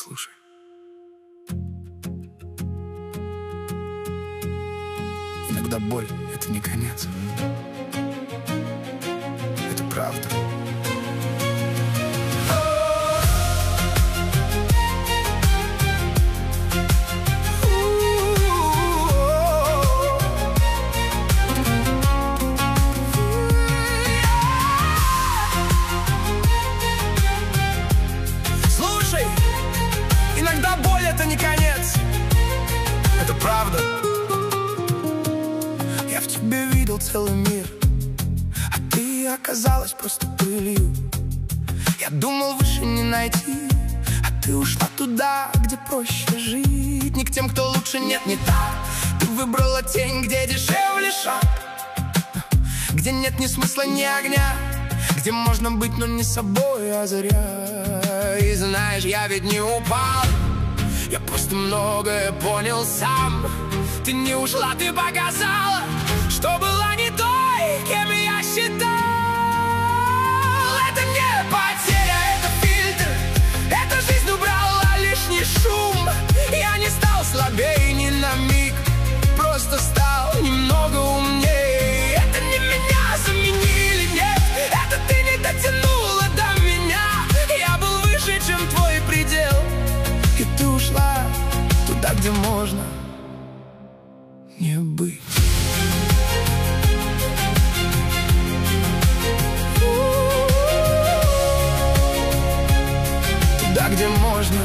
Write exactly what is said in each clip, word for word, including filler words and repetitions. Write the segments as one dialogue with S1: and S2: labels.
S1: Послушай. Иногда боль — это не конец. Это правда. Слушай, иногда боль — это не конец. Это правда. Я в тебе видел целый мир, а ты оказалась просто пылью. Я думал, выше не найти, а ты ушла туда, где проще жить. Не к тем, кто лучше, нет, не так. Ты выбрала тень, где дешевле шаг, где нет ни смысла, ни огня, где можно быть, но не собой, а зря. И знаешь, я ведь не упал, я просто многое понял сам. Ты не ушла, ты показала, что была не той, кем я считал. Это не потеря, это фильтр, эта жизнь убрала лишний шум. Я не стал слабее ни на миг, просто стал немного умнее. Это не меня заменили, нет, это ты не дотянула до меня. Я был выше, чем твой предел, и ты ушла туда, где можно не быть. Туда, где можно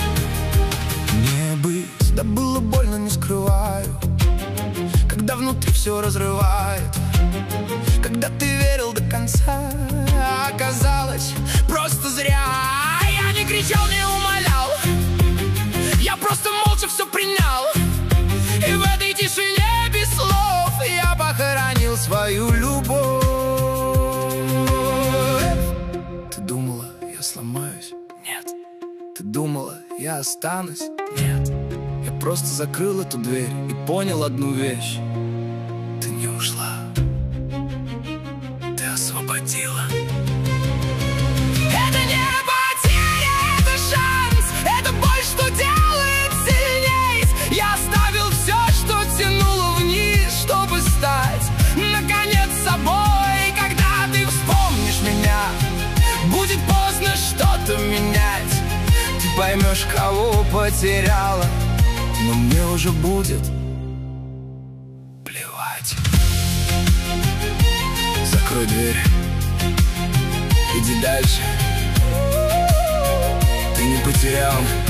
S1: не быть. Да было больно, не скрываю, когда внутри все разрывает, когда ты верил до конца, а оказалось просто зря. Я не кричал, не умолял, я просто молча все принял. И в этой тишине без слов я похоронил свою любовь. Ты думала, я сломаюсь? Нет. Ты думала, я останусь? Нет. Я просто закрыл эту дверь и понял одну вещь: ты не ушла, ты освободила. Это не потеря, это шанс, это боль, что делает сильней. Я оставил все, что тянуло вниз, чтобы стать наконец собой. Когда ты вспомнишь меня, будет поздно что-то менять. Ты поймешь, кого потеряла, но мне уже будет плевать. Закрой дверь, иди дальше. Ты не потерял